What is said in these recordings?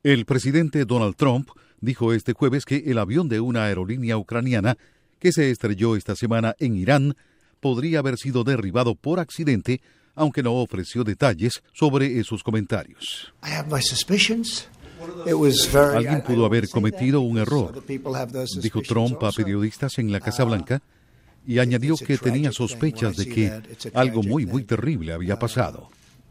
El presidente Donald Trump dijo este jueves que el avión de una aerolínea ucraniana que se estrelló esta semana en Irán podría haber sido derribado por accidente, aunque no ofreció detalles sobre esos comentarios. Alguien pudo haber cometido un error, dijo Trump a periodistas en la Casa Blanca, y añadió que tenía sospechas de que algo muy terrible había pasado.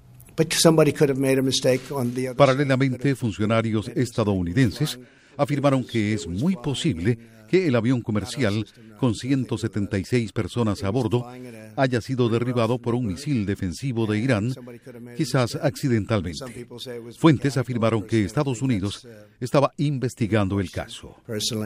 Paralelamente, funcionarios estadounidenses afirmaron que es muy posible que el avión comercial con 176 personas a bordo haya sido derribado por un misil defensivo de Irán, quizás accidentalmente. Fuentes afirmaron que Estados Unidos estaba investigando el caso.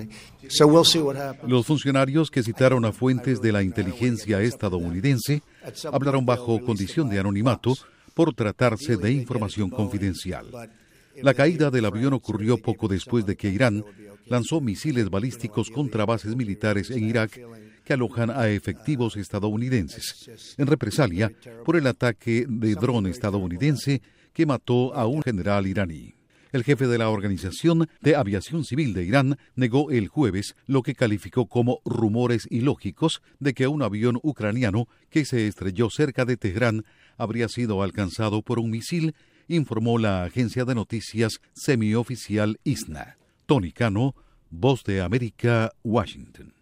Los funcionarios que citaron a fuentes de la inteligencia estadounidense hablaron bajo condición de anonimato por tratarse de información confidencial. La caída del avión ocurrió poco después de que Irán lanzó misiles balísticos contra bases militares en Irak que alojan a efectivos estadounidenses, en represalia por el ataque de dron estadounidense que mató a un general iraní. El jefe de la Organización de Aviación Civil de Irán negó el jueves lo que calificó como rumores ilógicos de que un avión ucraniano que se estrelló cerca de Teherán habría sido alcanzado por un misil, informó la agencia de noticias semioficial ISNA. Tony Cano, Voz de América, Washington.